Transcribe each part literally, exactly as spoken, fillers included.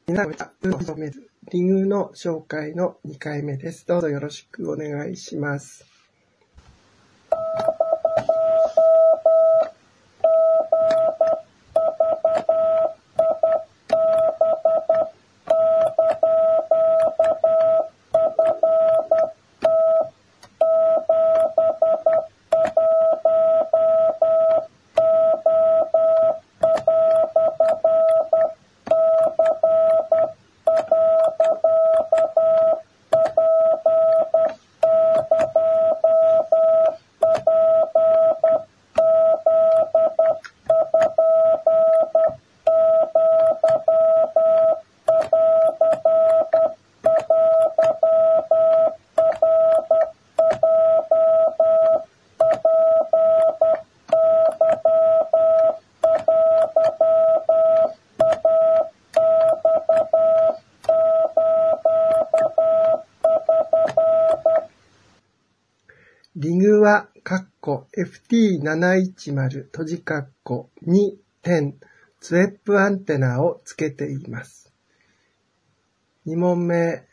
皆さん、こんにちは。リングの紹介のにかいめです。どうぞよろしくお願いします。リグは、エフティーななひゃくじゅう 閉じ括弧に点、ツエップアンテナをつけています。に問目。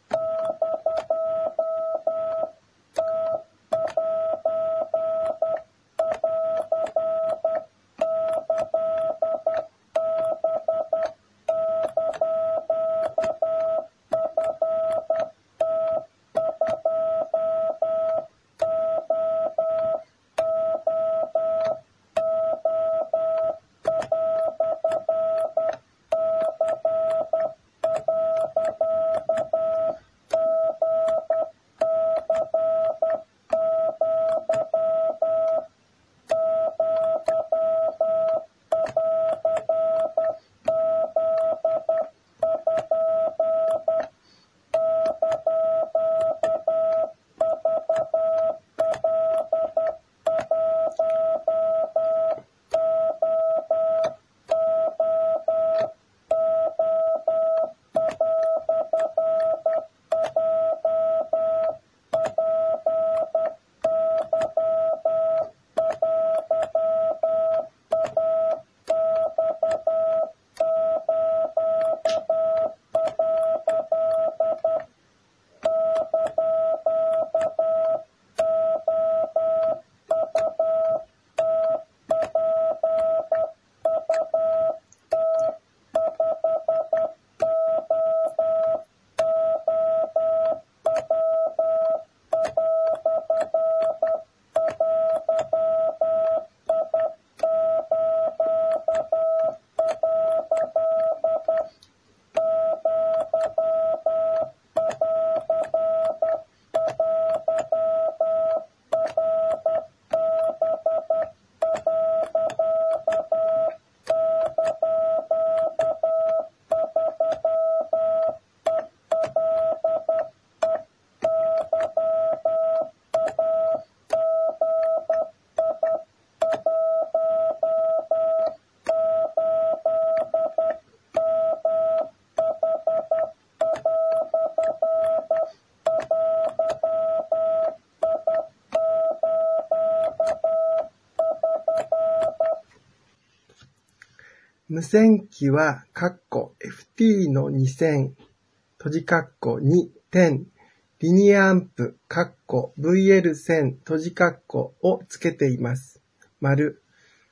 無線機は、エフティーのにせん、閉じ括弧に点、リニアアンプ、ブイエルせん、閉じ括弧をつけています。丸。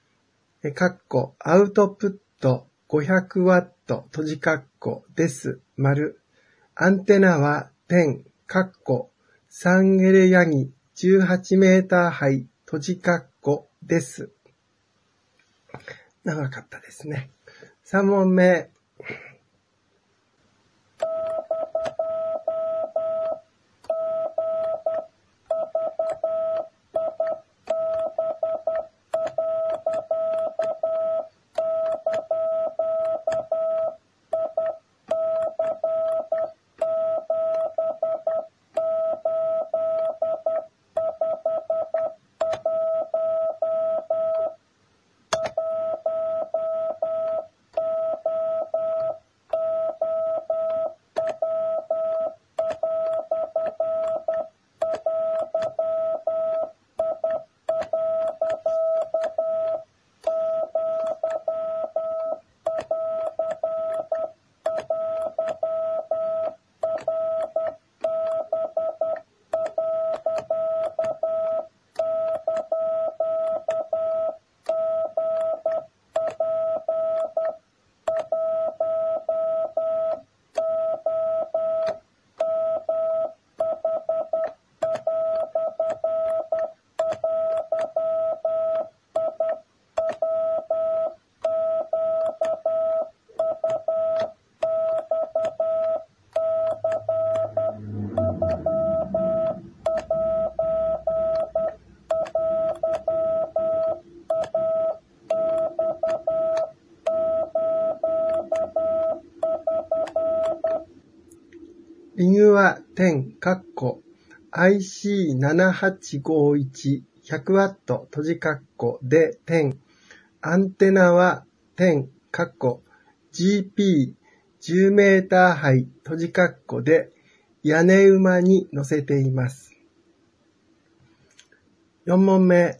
アウトプット ごひゃくワット、閉じ括弧です。丸。アンテナは点、さんエレヤギじゅうはちメーター杯、閉じ括弧です。長かったですね。さん問目。 リグは点、カッコ、アイシーななはちごいち、ひゃくワット、閉じ括弧で点、アンテナは点、カッコ、ジーピーじゅうメーターハイ、閉じ括弧で屋根馬に乗せています。よん問目。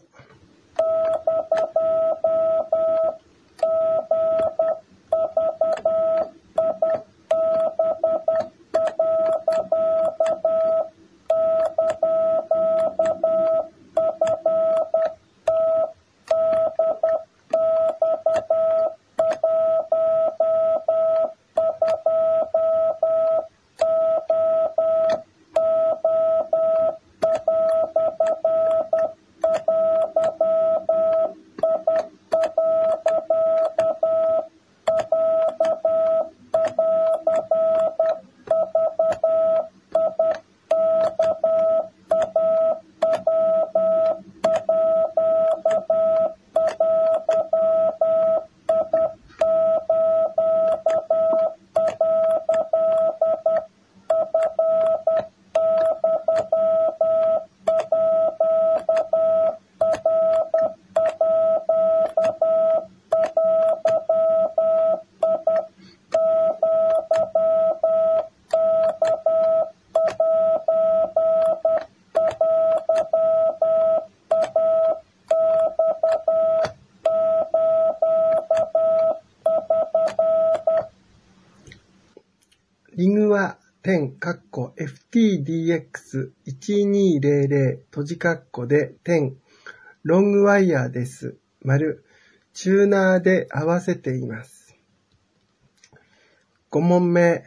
リグは点、カッコ、エフティーディーエックスいちにーぜろぜろ、閉じ括弧で点、ロングワイヤーです。丸、チューナーで合わせています。ご問目。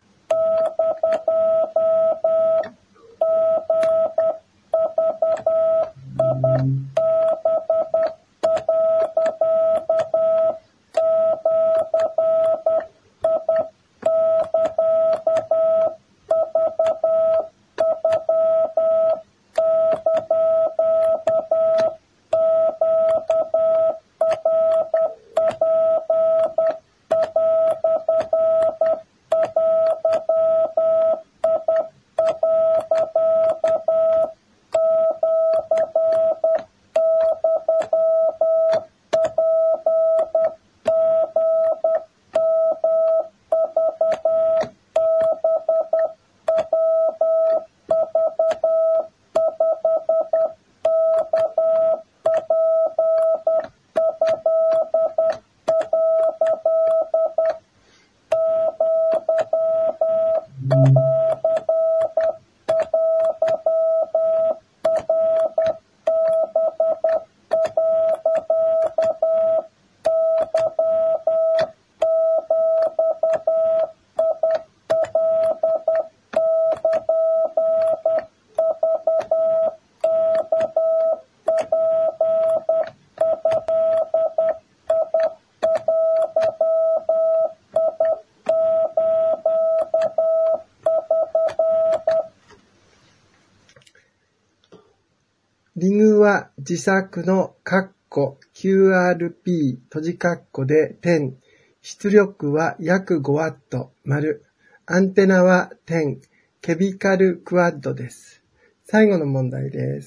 リグは自作のカッコ キューアールピー 閉じ括弧で点、出力は約ごワット、丸、アンテナは点、ケビカルクワッドです。最後の問題です。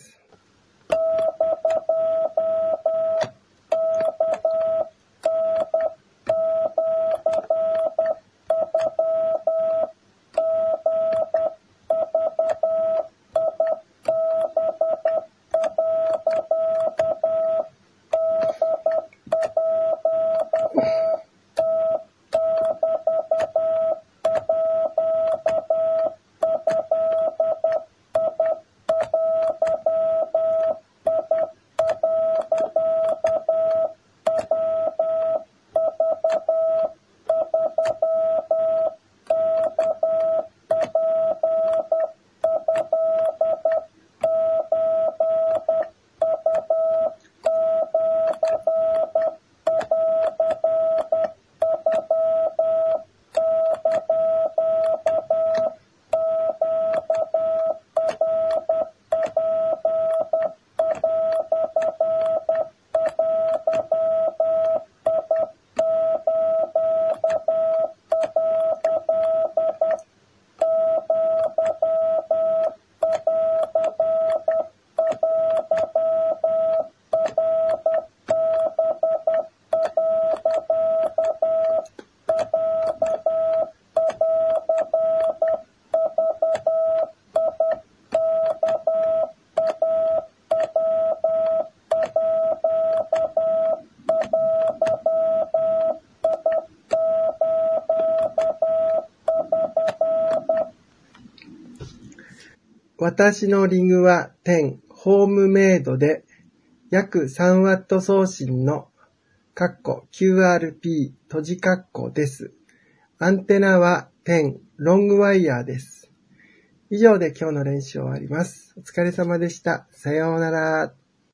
私のリグはじゅうホームメイドで約 さんワット 送信のカッコ キューアールピー 閉じカッコです。アンテナはじゅうロングワイヤーです。以上で今日の練習を終わります。お疲れ様でした。さようなら。